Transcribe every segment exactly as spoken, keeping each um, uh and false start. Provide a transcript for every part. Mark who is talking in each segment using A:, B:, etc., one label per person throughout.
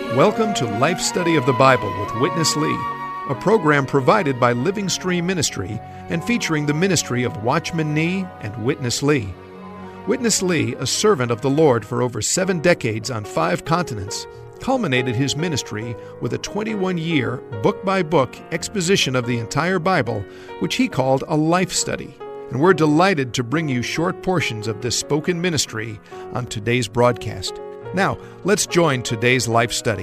A: Welcome to Life Study of the Bible with Witness Lee, a program provided by Living Stream Ministry and featuring the ministry of Watchman Nee and Witness Lee. Witness Lee, a servant of the Lord for over seven decades on five continents, culminated his ministry with a twenty-one-year, book-by-book exposition of the entire Bible, which he called a life study. And we're delighted to bring you short portions of this spoken ministry on today's broadcast. Now, let's join today's life study.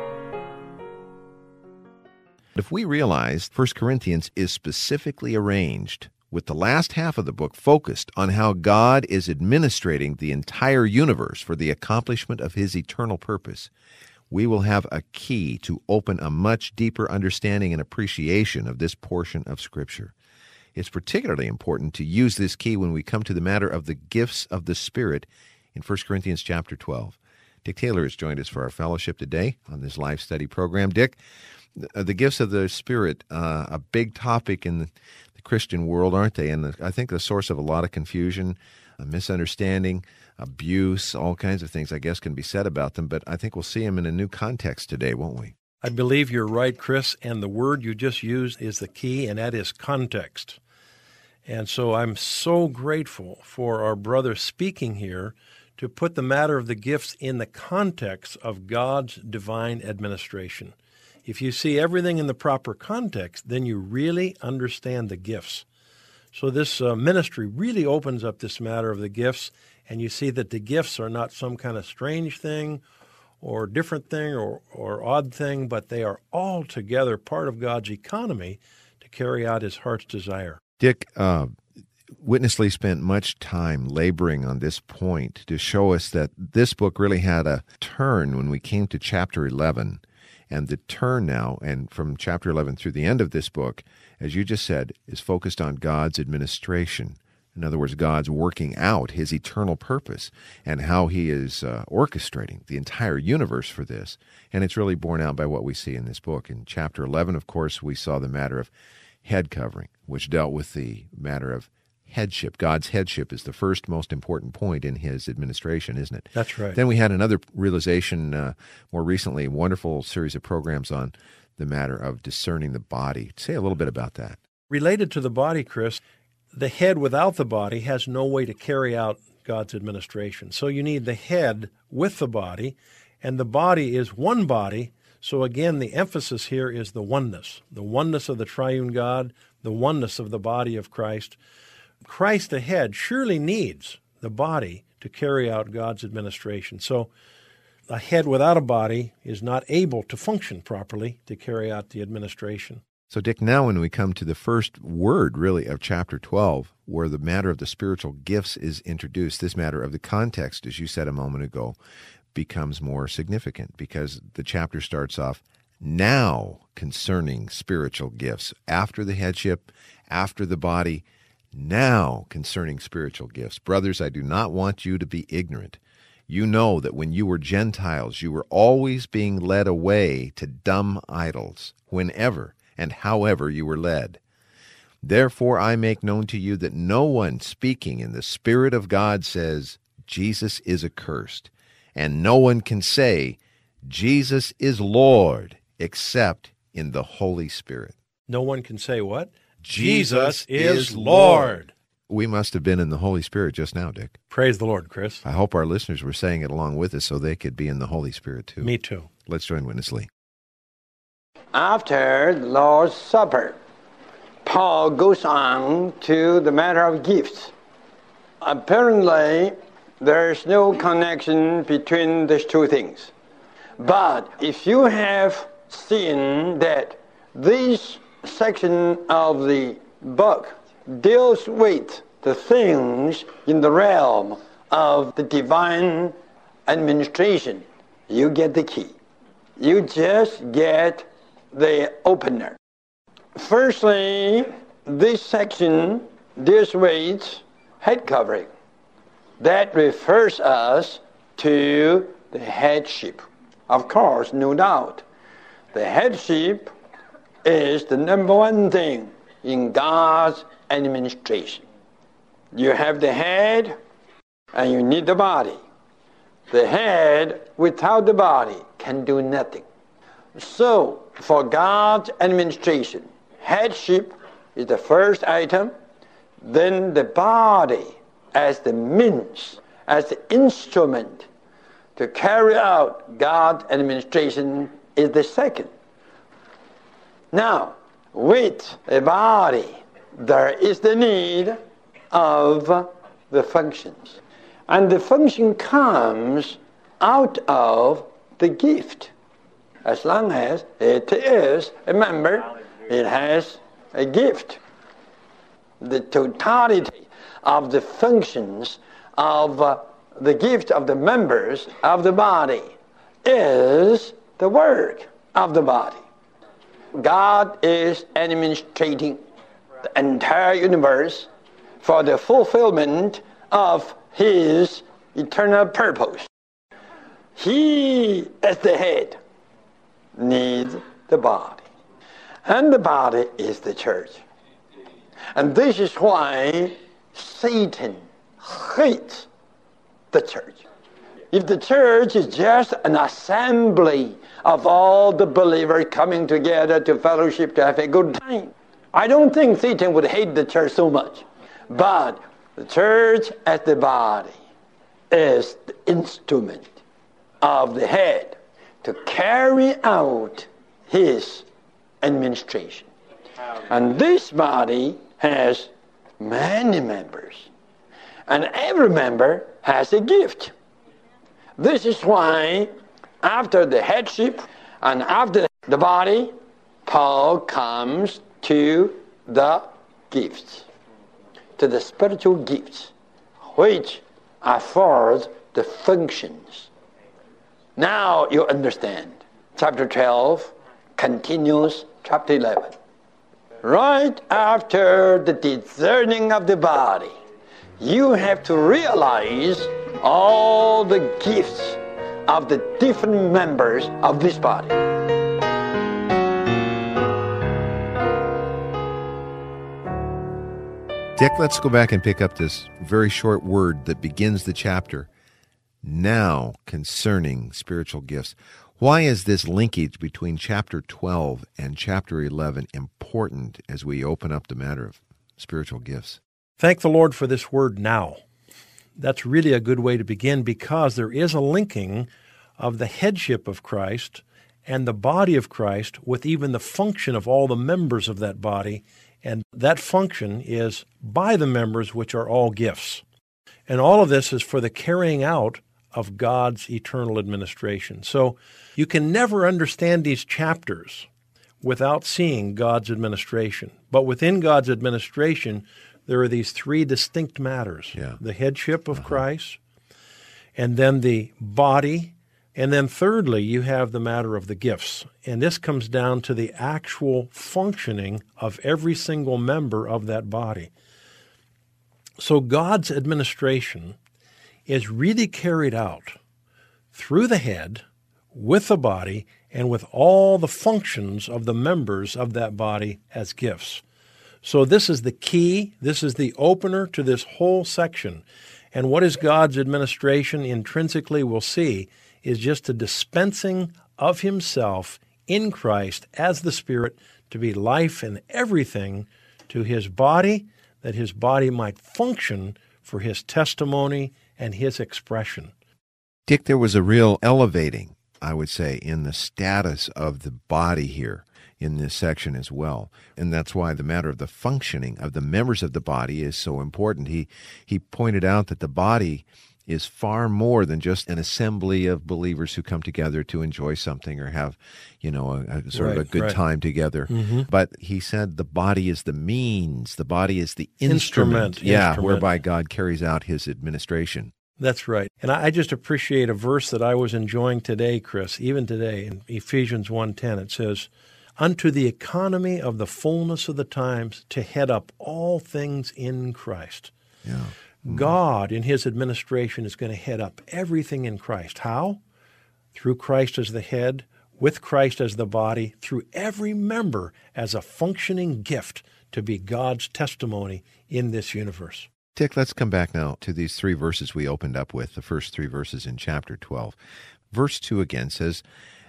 B: If we realize First Corinthians is specifically arranged with the last half of the book focused on how God is administrating the entire universe for the accomplishment of His eternal purpose, we will have a key to open a much deeper understanding and appreciation of this portion of Scripture. It's particularly important to use this key when we come to the matter of the gifts of the Spirit in First Corinthians chapter twelve. Dick Taylor has joined us for our fellowship today on this life study program. Dick, the gifts of the Spirit, uh, a big topic in the, the Christian world, aren't they? And the, I think the source of a lot of confusion, a misunderstanding, abuse, all kinds of things, I guess, can be said about them. But I think we'll see them in a new context today, won't we?
C: I believe you're right, Chris, and the word you just used is the key, and that is context. And so I'm so grateful for our brother speaking here to put the matter of the gifts in the context of God's divine administration. If you see everything in the proper context, then you really understand the gifts. So this uh, ministry really opens up this matter of the gifts, and you see that the gifts are not some kind of strange thing or different thing or, or odd thing, but they are all together part of God's economy to carry out His heart's desire.
B: Dick, uh, Witness Lee spent much time laboring on this point to show us that this book really had a turn when we came to chapter eleven. And the turn now, and from chapter eleven through the end of this book, as you just said, is focused on God's administration. In other words, God's working out His eternal purpose and how He is uh, orchestrating the entire universe for this. And it's really borne out by what we see in this book. In chapter eleven, of course, we saw the matter of head covering, which dealt with the matter of headship. God's headship is the first most important point in His administration, isn't it?
C: That's right.
B: Then we had another realization uh, more recently, a wonderful series of programs on the matter of discerning the body. Say a little bit about that.
C: Related to the body, Chris, the head without the body has no way to carry out God's administration. So you need the head with the body, and the body is one body. So again, the emphasis here is the oneness, the oneness of the triune God, the oneness of the body of Christ. Christ, the head, surely needs the body to carry out God's administration. So a head without a body is not able to function properly to carry out the administration.
B: So, Dick, now when we come to the first word, really, of chapter twelve, where the matter of the spiritual gifts is introduced, this matter of the context, as you said a moment ago, becomes more significant because the chapter starts off, now concerning spiritual gifts, after the headship, after the body, now concerning spiritual gifts. Brothers, I do not want you to be ignorant. You know that when you were Gentiles, you were always being led away to dumb idols, whenever and however you were led. Therefore I make known to you that no one speaking in the Spirit of God says, Jesus is accursed, and no one can say, Jesus is Lord, except in the Holy Spirit.
C: No one can say what?
B: Jesus
C: is Lord.
B: We must have been in the Holy Spirit just now, Dick.
C: Praise the Lord, Chris.
B: I hope our listeners were saying it along with us so they could be in the Holy Spirit too.
C: Me too.
B: Let's join Witness Lee.
D: After the Lord's Supper, Paul goes on to the matter of gifts. Apparently, there's no connection between these two things. But if you have seen that this section of the book deals with the things in the realm of the divine administration, you get the key. You just get the opener. Firstly, this section deals with head covering. That refers us to the headship. Of course, no doubt, the headship is the number one thing in God's administration. You have the head, and you need the body. The head without the body can do nothing. So, for God's administration, headship is the first item, then the body as the means, as the instrument to carry out God's administration is the second. Now, with a body, there is the need of the functions. And the function comes out of the gift. As long as it is a member, it has a gift. The totality of the functions of uh, the gift of the members of the body is the work of the body. God is administrating the entire universe for the fulfillment of His eternal purpose. He, as the head, needs the body. And the body is the church. And this is why Satan hates the church. If the church is just an assembly of all the believers coming together to fellowship, to have a good time, I don't think Satan would hate the church so much. But the church as the body is the instrument of the head to carry out his administration. And this body has many members. And every member has a gift. This is why after the headship and after the body, Paul comes to the gifts, to the spiritual gifts, which affords the functions. Now you understand. Chapter twelve continues chapter eleven. Right after the discerning of the body, you have to realize all the gifts of the different members of this body.
B: Dick, let's go back and pick up this very short word that begins the chapter. Now, concerning spiritual gifts. Why is this linkage between chapter twelve and chapter eleven important as we open up the matter of spiritual gifts?
C: Thank the Lord for this word now. That's really a good way to begin because there is a linking of the headship of Christ and the body of Christ with even the function of all the members of that body. And that function is by the members, which are all gifts. And all of this is for the carrying out of God's eternal administration. So you can never understand these chapters without seeing God's administration. But within God's administration, there are these three distinct matters.
B: Yeah.
C: The headship of
B: uh-huh.
C: Christ, and then the body, and then thirdly, you have the matter of the gifts. And this comes down to the actual functioning of every single member of that body. So God's administration is really carried out through the head, with the body, and with all the functions of the members of that body as gifts. So this is the key, this is the opener to this whole section. And what is God's administration intrinsically, we'll see, is just a dispensing of himself in Christ as the Spirit to be life and everything to his body, that his body might function for his testimony and his expression.
B: Dick, there was a real elevating, I would say, in the status of the body here in this section as well. And that's why the matter of the functioning of the members of the body is so important. He he pointed out that the body is far more than just an assembly of believers who come together to enjoy something or have, you know, a, a sort
C: right,
B: of a good
C: right.
B: time together.
C: Mm-hmm.
B: But he said the body is the means, the body is the instrument,
C: Instrument,
B: yeah,
C: instrument.
B: whereby God carries out his administration.
C: That's right. And I just appreciate a verse that I was enjoying today, Chris, even today, in Ephesians one ten. It says, unto the economy of the fullness of the times to head up all things in Christ.
B: Yeah. Mm-hmm.
C: God, in his administration, is going to head up everything in Christ. How? Through Christ as the head, with Christ as the body, through every member as a functioning gift to be God's testimony in this universe.
B: Dick, let's come back now to these three verses we opened up with, the first three verses in chapter twelve. Verse two again says,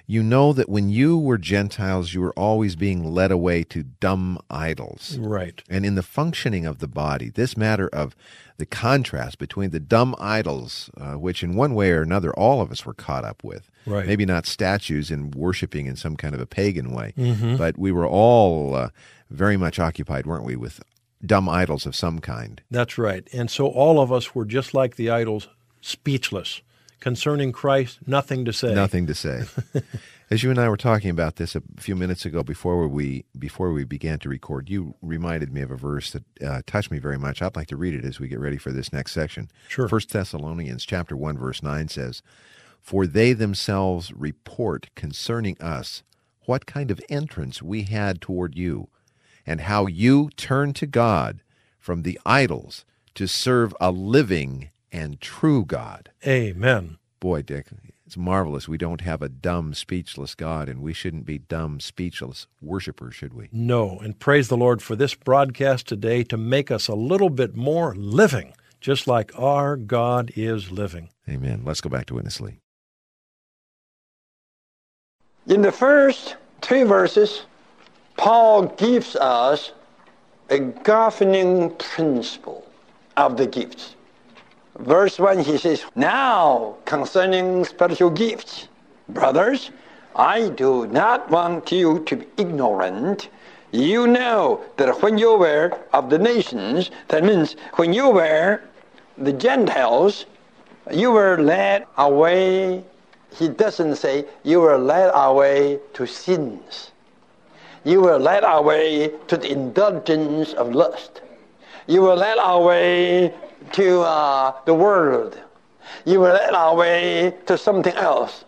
B: You know that when you were Gentiles, you were always being led away to dumb idols.
C: Right.
B: And in the functioning of the body, this matter of the contrast between the dumb idols, uh, which in one way or another all of us were caught up with,
C: Right.
B: maybe not statues and worshiping in some kind of a pagan way,
C: Mm-hmm.
B: but we were all uh, very much occupied, weren't we, with dumb idols of some kind.
C: That's right. And so all of us were just like the idols, speechless. Concerning Christ, nothing to say.
B: Nothing to say. As you and I were talking about this a few minutes ago before we before we began to record, you reminded me of a verse that uh, touched me very much. I'd like to read it as we get ready for this next section.
C: Sure.
B: First Thessalonians chapter one, verse nine says, "For they themselves report concerning us what kind of entrance we had toward you, and how you turned to God from the idols to serve a living and true God."
C: Amen.
B: Boy, Dick, it's marvelous. We don't have a dumb, speechless God, and we shouldn't be dumb, speechless worshipers, should we?
C: No. And praise the Lord for this broadcast today to make us a little bit more living, just like our God is living.
B: Amen. Let's go back to Witness Lee.
D: In the first three verses, Paul gives us a governing principle of the gifts. Verse one, he says, "Now concerning spiritual gifts, brothers, I do not want you to be ignorant. You know that when you were of the nations," that means when you were the Gentiles, you were led away. He doesn't say you were led away to sins. You were led away to the indulgence of lust. You were led away to uh, the world. You were led away to something else.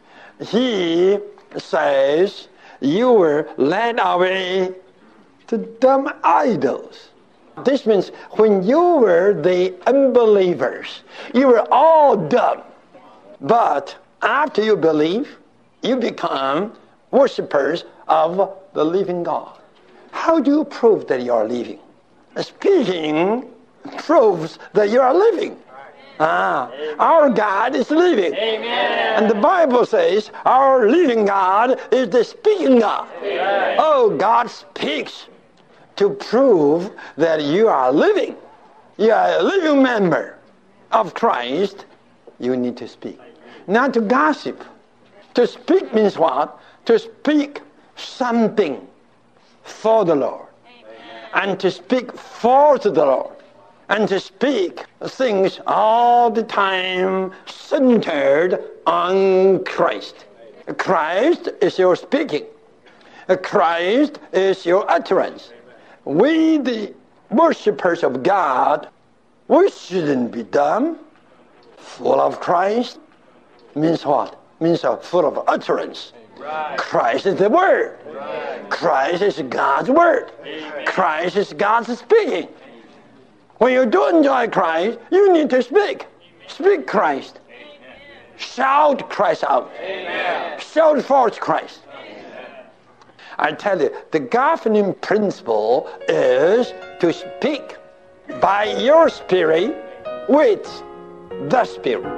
D: He says you were led away to dumb idols. This means when you were the unbelievers, you were all dumb. But after you believe, you become worshipers of the living God. How do you prove that you are living? Speaking proves that you are living. Ah, our God is living.
E: Amen.
D: And the Bible says our living God is the speaking God.
E: Amen.
D: Oh, God speaks to prove that you are living. You are a living member of Christ. You need to speak. Not to gossip. To speak means what? To speak something for the Lord. And to speak for the Lord. And to speak things all the time centered on Christ. Christ is your speaking. Christ is your utterance. We, the worshipers of God, we shouldn't be dumb. Full of Christ means what? Means uh, full of utterance.
E: Right.
D: Christ is the Word.
E: Right.
D: Christ is God's Word.
E: Amen.
D: Christ is God's speaking. When you do enjoy Christ, you need to speak. Speak Christ.
E: Amen.
D: Shout Christ out.
E: Amen.
D: Shout forth Christ.
E: Amen.
D: I tell you, the governing principle is to speak by your spirit with the Spirit.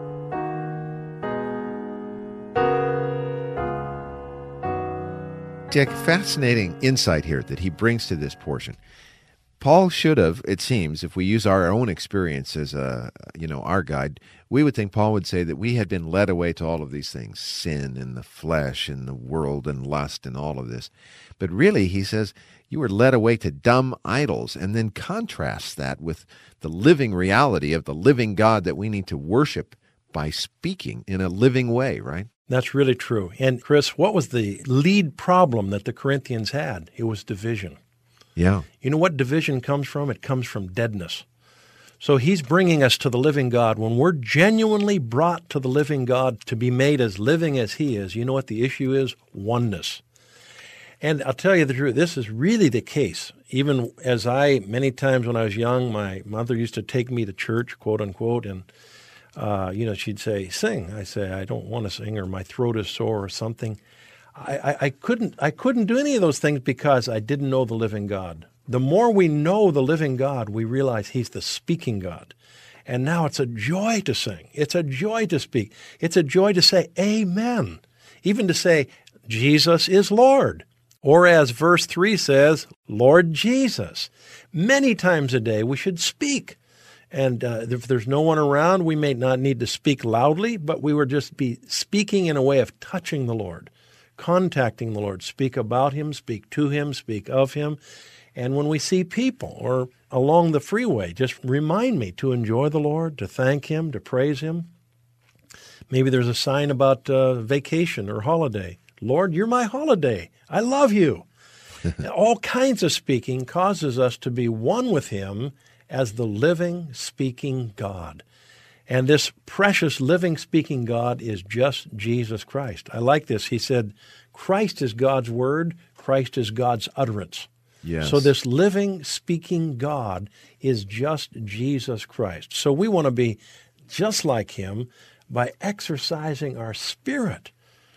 B: Dick, fascinating insight here that he brings to this portion. Paul should have, it seems, if we use our own experience as a, you know, our guide, we would think Paul would say that we had been led away to all of these things, sin and the flesh and the world and lust and all of this. But really, he says, you were led away to dumb idols, and then contrasts that with the living reality of the living God that we need to worship by speaking in a living way, right?
C: That's really true. And Chris, what was the lead problem that the Corinthians had? It was division.
B: Yeah.
C: You know what division comes from? It comes from deadness. So he's bringing us to the living God. When we're genuinely brought to the living God to be made as living as he is, you know what the issue is? Oneness. And I'll tell you the truth, this is really the case. Even as I, many times when I was young, my mother used to take me to church, quote unquote, and, uh, you know, she'd say, sing. I say, I don't want to sing, or my throat is sore or something. I, I, I couldn't I couldn't do any of those things because I didn't know the living God. The more we know the living God, we realize he's the speaking God. And now it's a joy to sing. It's a joy to speak. It's a joy to say amen. even to say, Jesus is Lord. Or as verse three says, Lord Jesus. Many times a day we should speak. And uh, if there's no one around, we may not need to speak loudly, but we would just be speaking in a way of touching the Lord, contacting the Lord, speak about Him, speak to Him, speak of Him. And when we see people or along the freeway, just remind me to enjoy the Lord, to thank Him, to praise Him. Maybe there's a sign about uh, vacation or holiday. Lord, you're my holiday. I love you. All kinds of speaking causes us to be one with Him as the living, speaking God. And this precious living, speaking God is just Jesus Christ. I like this. He said, Christ is God's word. Christ is God's utterance.
B: Yes.
C: So this living, speaking God is just Jesus Christ. So we want to be just like Him by exercising our spirit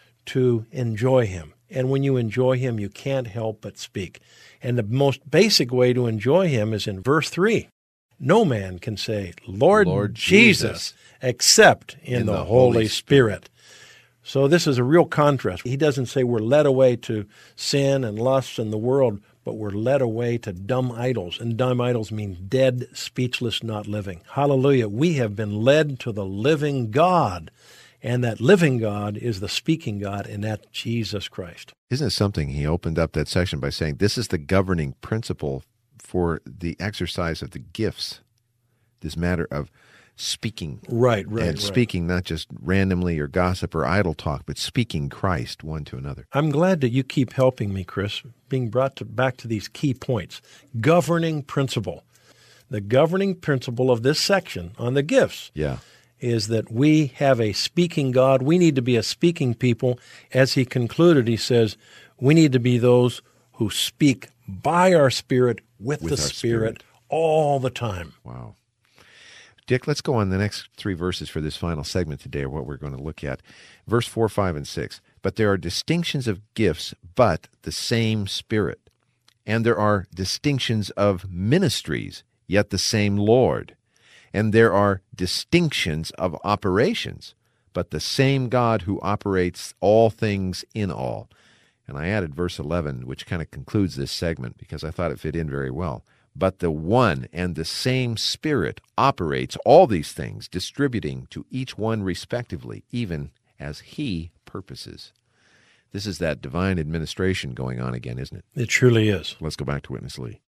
C: to enjoy Him. And when you enjoy Him, you can't help but speak. And the most basic way to enjoy Him is in verse three. No man can say, Lord,
B: Lord
C: Jesus,
B: Jesus,
C: except in,
B: in
C: the,
B: the
C: Holy,
B: Holy
C: Spirit. Spirit. So this is a real contrast. He doesn't say we're led away to sin and lust and the world, but we're led away to dumb idols. And dumb idols mean dead, speechless, not living. Hallelujah. We have been led to the living God. And that living God is the speaking God, and that's Jesus Christ.
B: Isn't it something? He opened up that section by saying this is the governing principle for the exercise of the gifts, this matter of speaking.
C: Right, right,
B: And
C: right.
B: speaking not just randomly or gossip or idle talk, but speaking Christ one to another.
C: I'm glad that you keep helping me, Chris, being brought to, back to these key points. Governing principle. The governing principle of this section on the gifts
B: Yeah.
C: is that we have a speaking God. We need to be a speaking people. As he concluded, he says, we need to be those who speak by our spirit, with,
B: With
C: the
B: our
C: spirit,
B: spirit.
C: all the time.
B: Wow. Dick, let's go on the next three verses for this final segment today, or what we're going to look at. Verse four, five, and six. But there are distinctions of gifts, but the same Spirit. And there are distinctions of ministries, yet the same Lord. And there are distinctions of operations, but the same God who operates all things in all. And I added verse eleven, which kind of concludes this segment, because I thought it fit in very well. But the one and the same Spirit operates all these things, distributing to each one respectively, even as He purposes. This is that divine administration going on again, isn't it?
C: It truly is.
B: Let's go back to Witness Lee.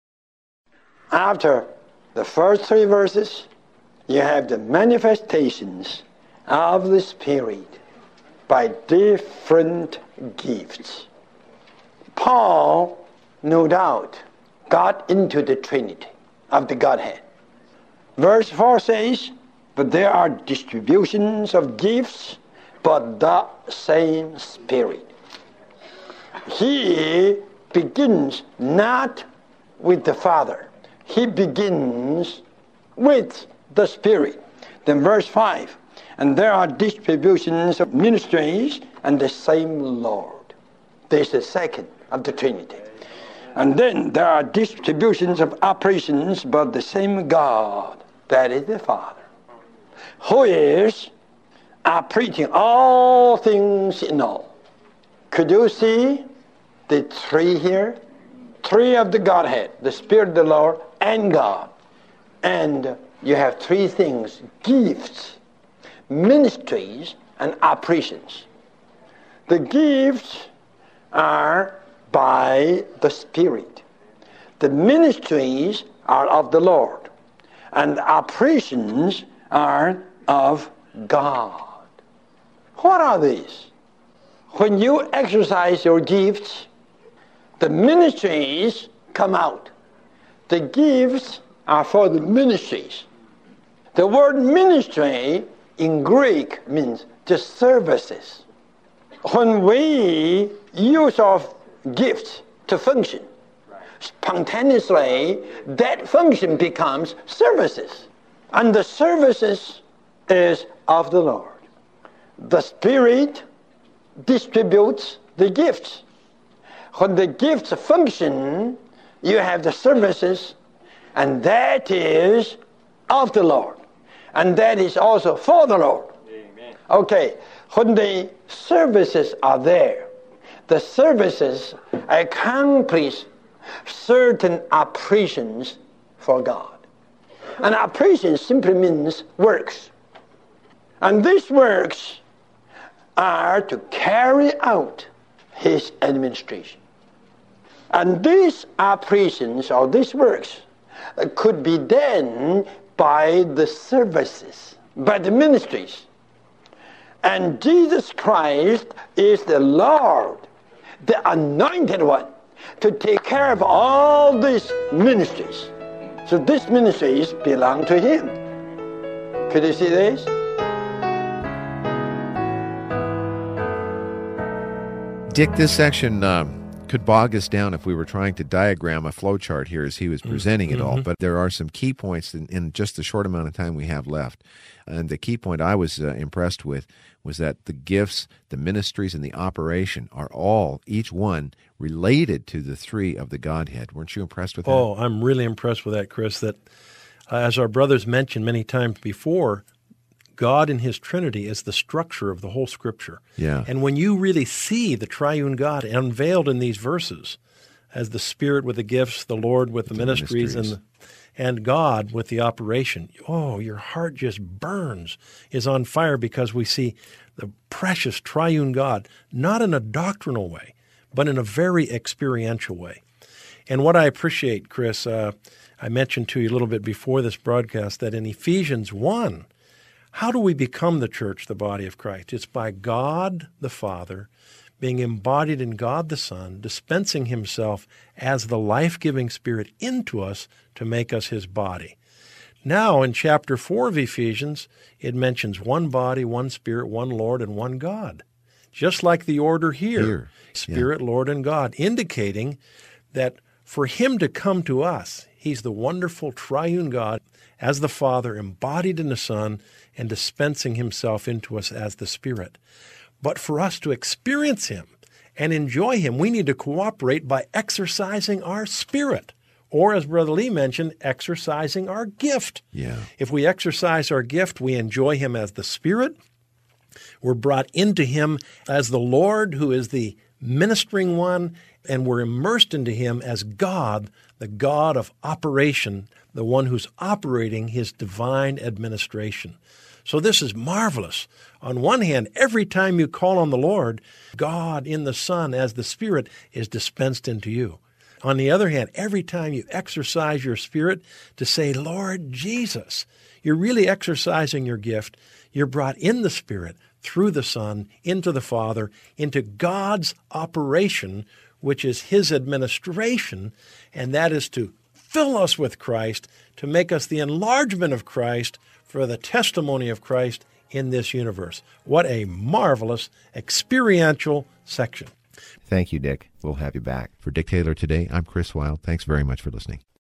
D: After the first three verses, you have the manifestations of the Spirit by different gifts. Paul, no doubt, got into the Trinity of the Godhead. Verse four says, but there are distributions of gifts, but the same Spirit. He begins not with the Father. He begins with the Spirit. Then verse five, and there are distributions of ministries and the same Lord. There's the second of the Trinity. And then there are distributions of operations, but the same God, that is the Father, who is operating all things in all. Could you see the three here? Three of the Godhead, the Spirit of the Lord and God. And you have three things: gifts, ministries, and operations. The gifts are by the Spirit. The ministries are of the Lord. And the operations are of God. What are these? When you exercise your gifts, the ministries come out. The gifts are for the ministries. The word ministry in Greek means just services. When we use our gifts to function, spontaneously, that function becomes services. And the services is of the Lord. The Spirit distributes the gifts. When the gifts function, you have the services, and that is of the Lord. And that is also for the Lord. Amen. Okay, when the services are there, the services accomplish certain operations for God. And operation simply means works. And these works are to carry out his administration. And these operations or these works could be done by the services, by the ministries. And Jesus Christ is the Lord, the anointed one, to take care of all these ministries. So these ministries belong to him. Could you see this?
B: Dick, this section um, could bog us down if we were trying to diagram a flow chart here as he was presenting it all.
C: Mm-hmm.
B: But there are some key points in, in just the short amount of time we have left. And the key point I was uh, impressed with was that the gifts, the ministries, and the operation are all, each one, related to the three of the Godhead. Weren't you impressed with that?
C: Oh, I'm really impressed with that, Chris, that uh, as our brothers mentioned many times before, God in his Trinity is the structure of the whole Scripture.
B: Yeah.
C: And when you really see the triune God unveiled in these verses as the Spirit with the gifts, the Lord with the, the ministries, ministries, and the, and God with the operation, oh, your heart just burns, is on fire because we see the precious triune God, not in a doctrinal way, but in a very experiential way. And what I appreciate, Chris, uh, I mentioned to you a little bit before this broadcast that in Ephesians one, how do we become the church, the body of Christ? It's by God the Father being embodied in God the Son, dispensing himself as the life-giving Spirit into us to make us his body. Now, in chapter four of Ephesians, it mentions one body, one Spirit, one Lord, and one God. Just like the order here,
B: here.
C: Spirit, yeah. Lord, and God, indicating that for him to come to us, he's the wonderful triune God as the Father embodied in the Son and dispensing himself into us as the Spirit. But for us to experience him and enjoy him, we need to cooperate by exercising our spirit, or as Brother Lee mentioned, exercising our gift.
B: Yeah.
C: If we exercise our gift, we enjoy him as the Spirit. We're brought into him as the Lord, who is the ministering one, and we're immersed into him as God, the God of operation, the one who's operating his divine administration. So this is marvelous. On one hand, every time you call on the Lord, God in the Son as the Spirit is dispensed into you. On the other hand, every time you exercise your spirit to say, Lord Jesus, you're really exercising your gift. You're brought in the Spirit through the Son into the Father, into God's operation, which is his administration, and that is to fill us with Christ, to make us the enlargement of Christ for the testimony of Christ in this universe. What a marvelous experiential section.
B: Thank you, Dick. We'll have you back. For Dick Taylor Today, I'm Chris Wilde. Thanks very much for listening.